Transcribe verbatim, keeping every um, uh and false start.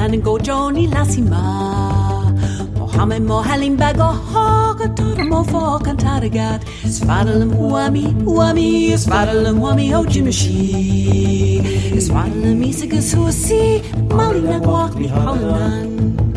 and go Johnny Lassima. Mohammed Mohalim bag o hog a tot mo for cantaragat. Sfaddle whammy, whammy, sfaddle whammy ho Jimishi. Sfaddle me sigus who see, Molly na walk me Holland.